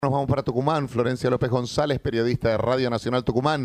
Nos vamos para Tucumán. Florencia López González, periodista de Radio Nacional Tucumán.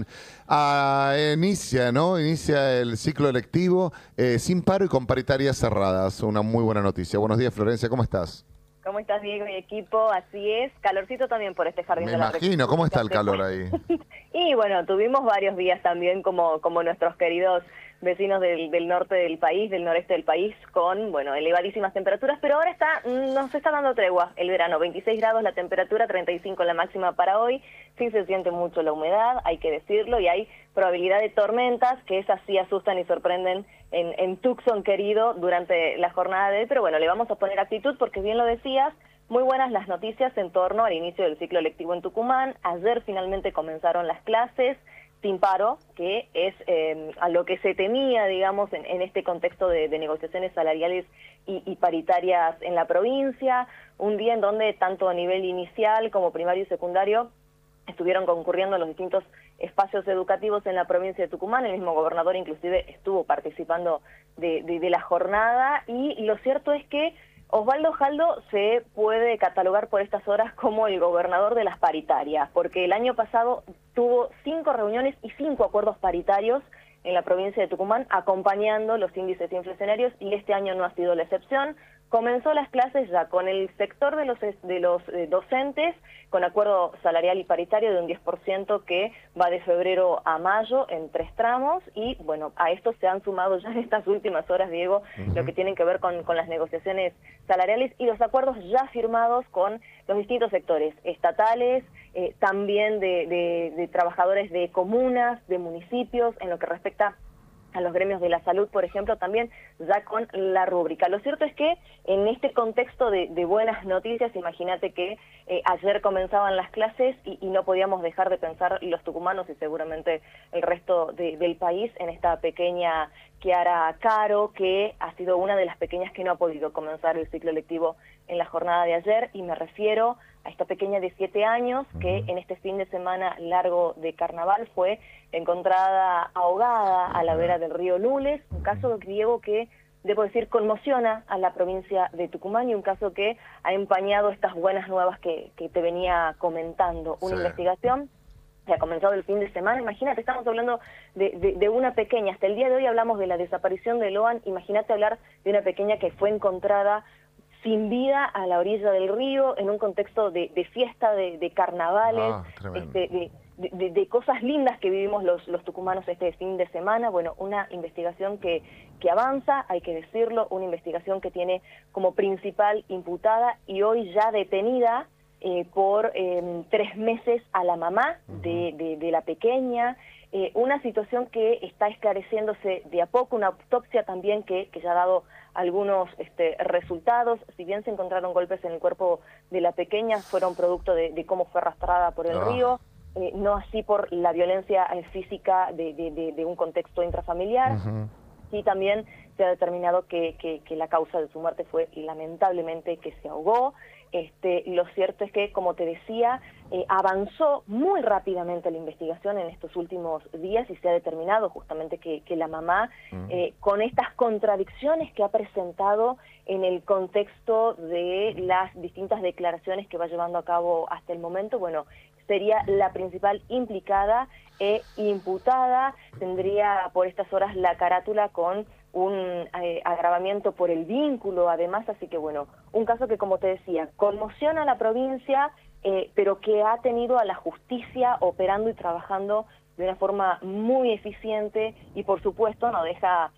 Inicia el ciclo electivo sin paro y con paritarias cerradas. Una muy buena noticia. Buenos días, Florencia, ¿cómo estás? ¿Cómo estás, Diego y equipo? Así es, calorcito también por este jardín de la República. Me imagino, ¿cómo está el calor ahí? Y bueno, tuvimos varios días también como nuestros queridos vecinos del norte del país, del noreste del país, con, bueno, elevadísimas temperaturas, pero ahora nos está dando tregua el verano, 26 grados la temperatura, 35 la máxima para hoy, sí se siente mucho la humedad, hay que decirlo, y hay probabilidad de tormentas, que esas sí asustan y sorprenden en Tucson, querido, durante la jornada de hoy, pero bueno, le vamos a poner actitud porque bien lo decías, muy buenas las noticias en torno al inicio del ciclo lectivo en Tucumán. Ayer finalmente comenzaron las clases sin paro, que es a lo que se temía, digamos, en este contexto de negociaciones salariales y paritarias en la provincia. Un día en donde tanto a nivel inicial como primario y secundario estuvieron concurriendo en los distintos espacios educativos en la provincia de Tucumán. El mismo gobernador inclusive estuvo participando de la jornada, y lo cierto es que Osvaldo Jaldo se puede catalogar por estas horas como el gobernador de las paritarias, porque el año pasado tuvo 5 reuniones y 5 acuerdos paritarios en la provincia de Tucumán, acompañando los índices inflacionarios, y este año no ha sido la excepción. Comenzó las clases ya con el sector de los docentes, con acuerdo salarial y paritario de un 10% que va de febrero a mayo en 3 tramos, y bueno, a esto se han sumado ya en estas últimas horas, Diego, lo que tienen que ver con las negociaciones salariales y los acuerdos ya firmados con los distintos sectores estatales, también de trabajadores de comunas, de municipios, en lo que respecta a los gremios de la salud, por ejemplo, también ya con la rúbrica. Lo cierto es que en este contexto de buenas noticias, imagínate que ayer comenzaban las clases y no podíamos dejar de pensar los tucumanos y seguramente el resto del país en esta pequeña Kiara Caro, que ha sido una de las pequeñas que no ha podido comenzar el ciclo lectivo en la jornada de ayer, y me refiero a esta pequeña de 7 años que en este fin de semana largo de carnaval fue encontrada ahogada a la vera del río Lules, un caso, Diego, que debo decir conmociona a la provincia de Tucumán, y un caso que ha empañado estas buenas nuevas que te venía comentando. Una investigación que ha comenzado el fin de semana. Imagínate, estamos hablando de una pequeña, hasta el día de hoy hablamos de la desaparición de Loan, imagínate hablar de una pequeña que fue encontrada sin vida a la orilla del río, en un contexto de fiesta, de carnavales, de cosas lindas que vivimos los tucumanos este fin de semana. Bueno, una investigación que avanza, hay que decirlo, una investigación que tiene como principal imputada y hoy ya detenida por 3 meses a la mamá de la pequeña, una situación que está esclareciéndose de a poco, una autopsia también que ya ha dado algunos resultados. Si bien se encontraron golpes en el cuerpo de la pequeña, fueron producto de cómo fue arrastrada por el río, no así por la violencia física de un contexto intrafamiliar. Sí, también se ha determinado que la causa de su muerte fue lamentablemente que se ahogó. Lo cierto es que, como te decía, avanzó muy rápidamente la investigación en estos últimos días y se ha determinado justamente que la mamá, con estas contradicciones que ha presentado en el contexto de las distintas declaraciones que va llevando a cabo hasta el momento, bueno, sería la principal implicada e imputada, tendría por estas horas la carátula con un agravamiento por el vínculo, además, así que bueno, un caso que, como te decía, conmociona a la provincia, pero que ha tenido a la justicia operando y trabajando de una forma muy eficiente, y por supuesto no deja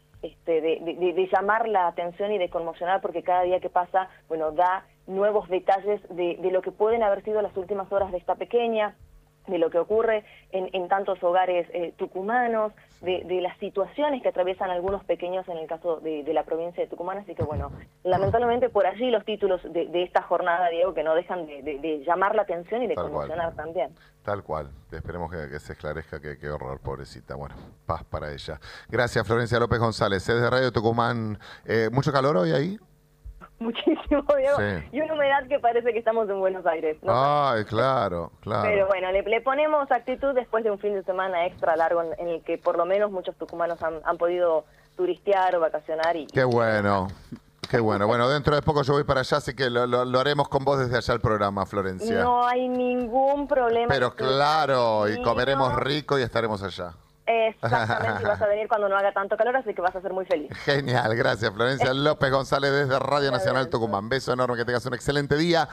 de llamar la atención y de conmocionar, porque cada día que pasa, bueno, da nuevos detalles de lo que pueden haber sido las últimas horas de esta pequeña, de lo que ocurre en tantos hogares tucumanos, de las situaciones que atraviesan algunos pequeños en el caso de la provincia de Tucumán. Así que bueno, lamentablemente por allí los títulos de esta jornada, Diego, que no dejan de llamar la atención y de conmocionar también. Tal cual, esperemos que se esclarezca, qué horror, pobrecita. Bueno, paz para ella. Gracias, Florencia López González, es de Radio Tucumán. ¿Mucho calor hoy ahí? Muchísimo, Diego, y una humedad que parece que estamos en Buenos Aires, ¿no? Ay, claro. Pero bueno, le ponemos actitud después de un fin de semana extra largo en el que por lo menos muchos tucumanos han podido turistear o vacacionar. Qué bueno. Qué bueno. Bueno, dentro de poco yo voy para allá, así que lo haremos con vos desde allá el programa, Florencia. No hay ningún problema. Pero claro, y comeremos rico y estaremos allá. Exactamente, y vas a venir cuando no haga tanto calor, así que vas a ser muy feliz. Genial, gracias Florencia López González desde Radio Nacional Tucumán. Beso enorme, que tengas un excelente día.